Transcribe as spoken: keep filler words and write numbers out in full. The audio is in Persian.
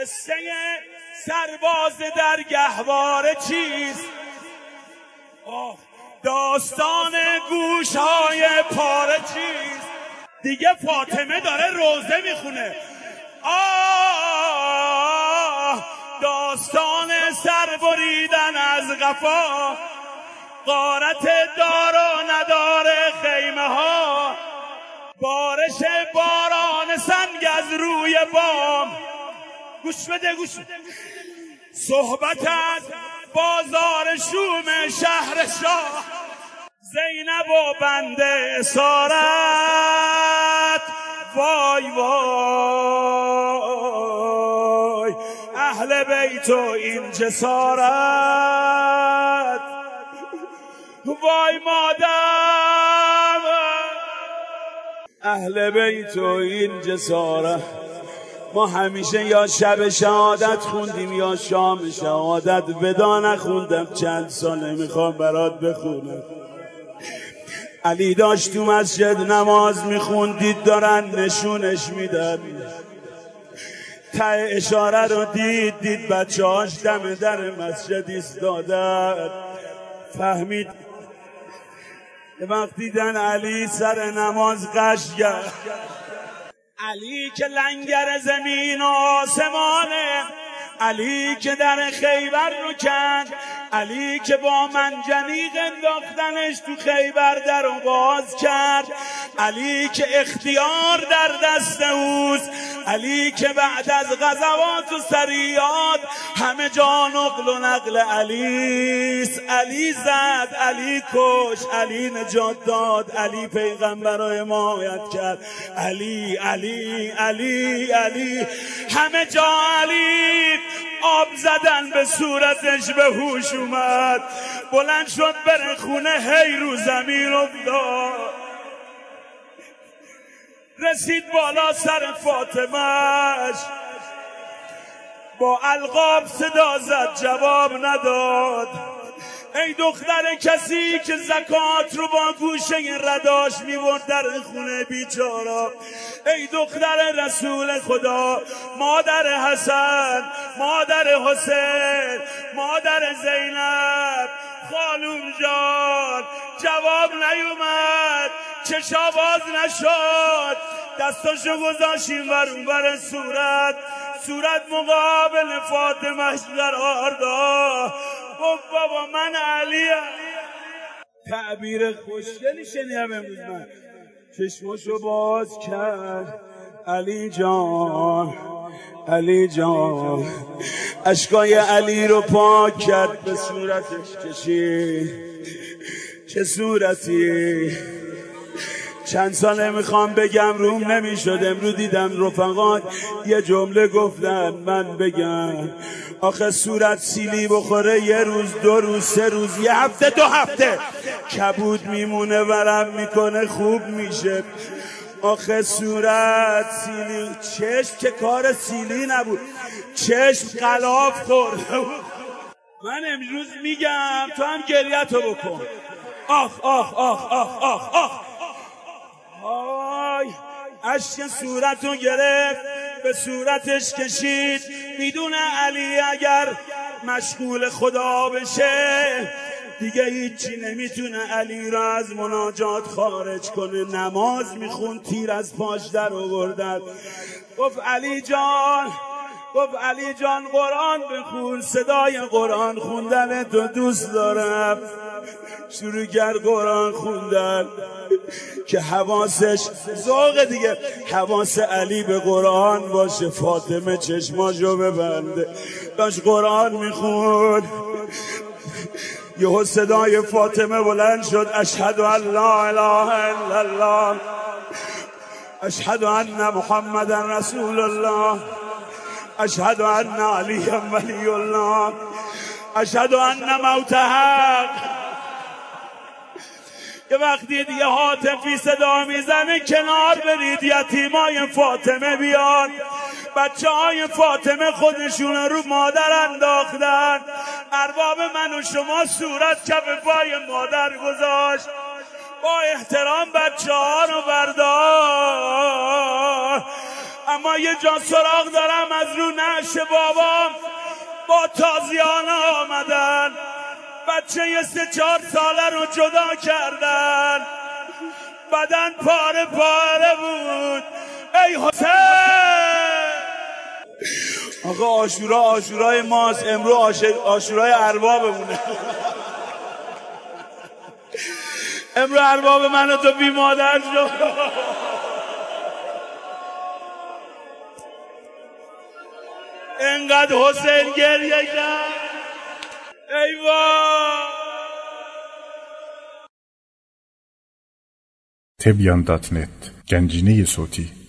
قصه سرباز در گهواره چیست؟ داستان گوشهای پاره چیست؟ دیگه فاطمه داره روزه میخونه. آه داستان سر بریدن از قفا، غارت دار و ندار خیمه ها، بارش باران سنگ از روی بام. گوش بده گوش بده. صحبت از بازار شوم شهر شاه، زینب و بنده اسارت. وای وای اهل بیت و این جسارت. وای مادر اهل بیت و این جسارت. ما همیشه یا شب شهادت خوندیم یا شام شهادت. ودا نخوندم چند ساله میخوام برات بخونم. علی داشت تو مسجد نماز میخوندید دارن نشونش میدن. ته اشاره رو دید دید بچه هاش دم در مسجد ایستادن. فهمید وقتی دیدن علی سر نماز قش کرد. علی که لنگر زمین و آسمانه، علی که در خیبر رو کند، علی که با منجنیق انداختنش تو خیبر در رو باز کرد، علی که اختیار در دست اوست، علی که بعد از غزوات و سریات همه جا نقل و نقل علیست. علی زد، علی کش، علی نجات داد، علی پیغمبر رو حمایت کرد. علی علی علی علی همه جا علی. آب زدن به صورتش به هوش اومد، بلند شد بره خونه، هی رو زمین افتاد. رسید بالا سر فاطمهش، با القاب صدا زد جواب نداد. ای دختر کسی که زکات رو با گوشه رداش میبرد در خونه بیچارا. ای دختر رسول خدا، مادر حسن، مادر حسین، مادر زینب، خانوم جان، جواب نیومد، چشا باز نشد. دستاشو گذاشیم ور اونور صورت، صورت مقابل فاطمهش قرار داد. گفت بابا من علیم. تعبیر خوشگلی شنیدم امروز من. چشماشو باز کرد، علی جان، علی جان. اشکای علی رو پاک کرد، به صورتش کشید. چه صورتی. چند ساله میخوام بگم روم نمیشد. امروز دیدم رفقات یه جمله گفتن من بگم. آخه صورت سیلی بخوره یه روز دو روز سه روز یه هفته دو هفته کبود میمونه ورم میکنه خوب میشه. آخه صورت سیلی، چشم که کار سیلی نبود، چشم غلاف خورده بود. من امروز میگم تو هم گریتو بکن. آخ آخ آخ آخ آخ آخ آی اشک صورتو گرفت، به صورتش کشید. میدونه علی اگر مشغول خدا بشه دیگه هیچی نمیتونه علی را از مناجات خارج کنه. نماز میخون، تیر از پاش در آوردن. گفت علی جان، گفت علی جان قرآن بخون، صدای قرآن خوندن تو دوست دارم. شروع کرد قرآن خوندن که حواسش ذوق دیگه، حواس علی به قرآن باشه. فاطمه چشماشو ببنده، داشت قرآن میخوند. یهو صدای فاطمه بلند شد، اشهد ان لا اله الا الله، اشهد ان محمد رسول الله، اشهد ان علی ولی الله، اشهد ان موت حق. که وقتی دیگه هاتفی صدا میزنه کنار برید، یتیمای فاطمه بیان. بچه های فاطمه خودشون رو مادر انداختن. ارباب من و شما صورت کف پای مادر گذاشت. با احترام بچه ها رو بردار. اما یه جا سراغ دارم از رو نعش بابام با تازیانه آمدن، بچه یه سه چهار ساله رو جدا کردن، بدن پاره پاره بود. ای حسین آقا عاشورا عاشورای ماست، امرو عاشورای اربابمونه. امرو ارباب من و تو بی مادر شد. انقدر حسین گریه کرد. ای وای. تبیان دات نت گنجینه صوتی